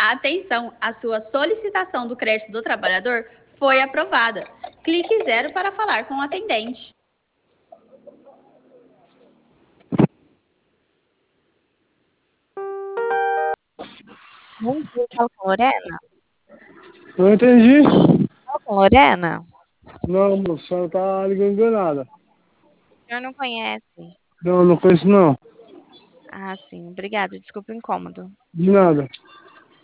Atenção, a sua solicitação do crédito do trabalhador foi aprovada. Clique 0 para falar com o atendente. Bom dia, fala com Lorena. Não entendi. Fala com Lorena? Não, moço, a senhora tá ligando enganada. O senhor não conhece? Não, não conheço não. Ah, sim. Obrigada. Desculpa o incômodo. De nada.